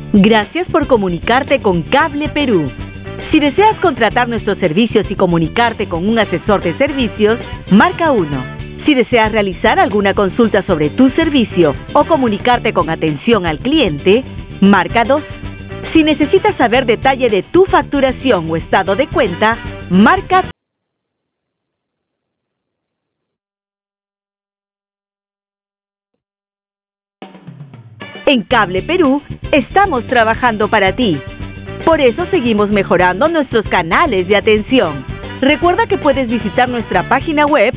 Gracias por comunicarte con Cable Perú. Si deseas contratar nuestros servicios y comunicarte con un asesor de servicios, marca 1. Si deseas realizar alguna consulta sobre tu servicio o comunicarte con atención al cliente, marca 2. Si necesitas saber detalle de tu facturación o estado de cuenta, marca 3. En Cable Perú estamos trabajando para ti. Por eso seguimos mejorando nuestros canales de atención. Recuerda que puedes visitar nuestra página web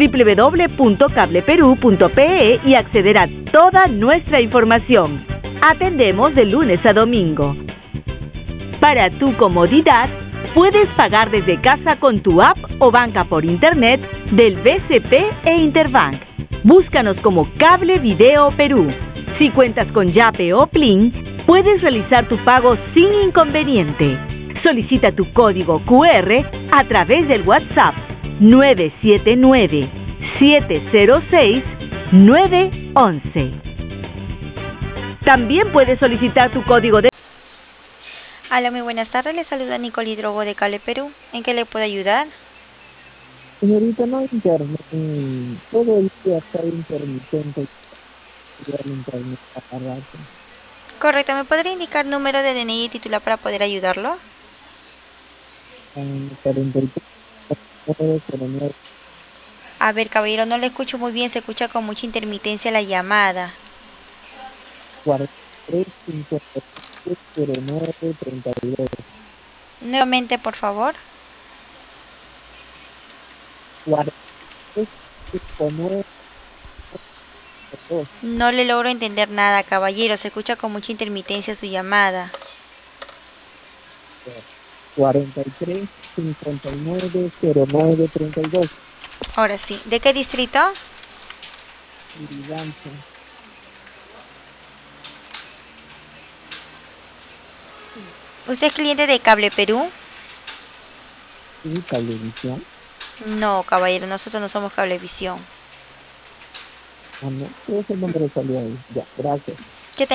www.cableperú.pe y acceder a toda nuestra información. Atendemos de lunes a domingo. Para tu comodidad, puedes pagar desde casa con tu app o banca por internet del BCP e Interbank. Búscanos como Cable Video Perú. Si cuentas con Yape o Plin, puedes realizar tu pago sin inconveniente. Solicita tu código QR a través del WhatsApp 979-706-911. También puedes solicitar tu código de... Hola, muy buenas tardes. Le saluda Nicole Hidrogo de Cable Perú. ¿En qué le puedo ayudar? Señorita, no internet, todo el día está intermitente. El internet cada rato. Correcto, ¿me podría indicar número de DNI y titular para poder ayudarlo? 43, 09. A ver, caballero, no le escucho muy bien, se escucha con mucha intermitencia la llamada. 43, 57, 09, 32. Nuevamente, por favor. 43, 59, 32. No le logro entender nada, caballero, se escucha con mucha intermitencia su llamada. 43, 59, 09, 32. Ahora sí, ¿de qué distrito? Irigancho. ¿Usted es cliente de Cable Perú? ¿Sí, Cablevisión? No, caballero, nosotros no somos Cablevisión. Ah, no, ese nombre salió ahí. Ya, gracias.